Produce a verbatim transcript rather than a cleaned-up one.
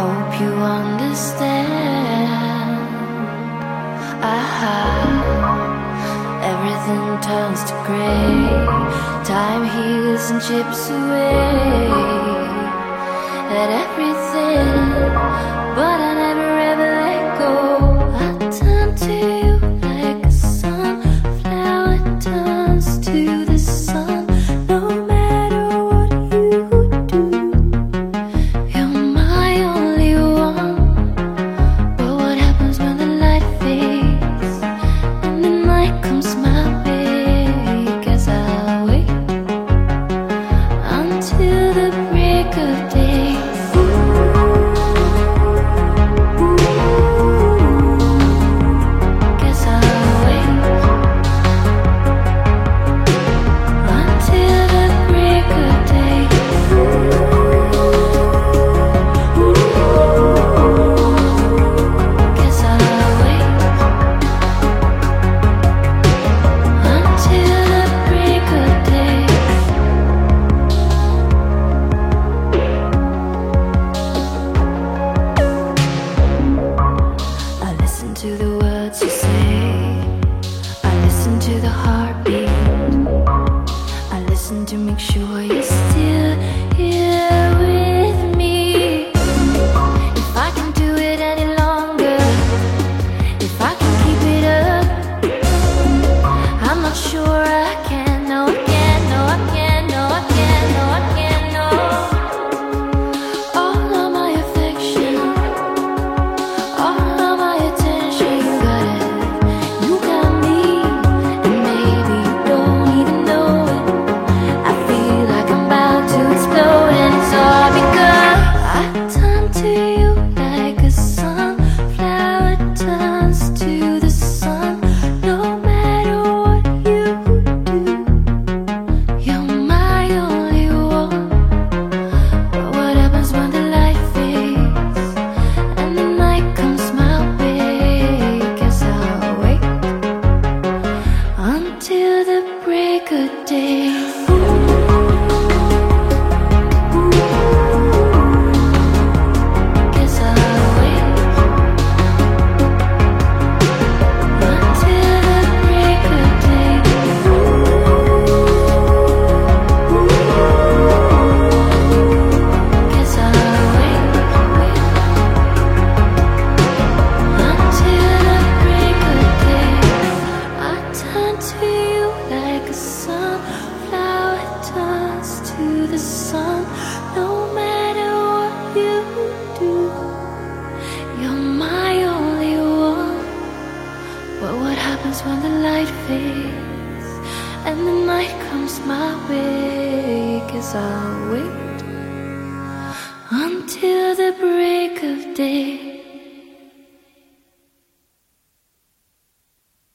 hope you understand. Aha, everything turns to gray. Time heals and chips away at everything, but I never ever let go. I turn to you like a sunflower turns to the sun. No matter what you do, you're my only one. But what happens when the light fades and the night comes my way? Guess I'll wait until the break of day. Guess I'll wait until the break of day. Guess I'll wait until the break of day. I listen to the words you say. I listen to the heartbeat. I listen to make sure you're still here with me. If I can do it any longer, if I can keep it up, I'm not sure I can. No, I can't. No, I can't. No, I can't. No, I can't. No. All of my affection, all of my attention, you got it. You got me, and maybe you don't even know it. I feel like I'm about to explode, and it's all because I turn to you like a sunflower turns to the sun. No matter what you do, you're my only one. But what happens when the light fades and the night comes my way? Guess I'll wait until the break of day. Guess I'll wait until the break of day. Guess I'll wait until the break of day. I turn to you like a sunflower turns to the sun. No matter what you do, you're my only one. But what happens when the light fades and the night comes my way? 'Cause I'll wait until the break of day.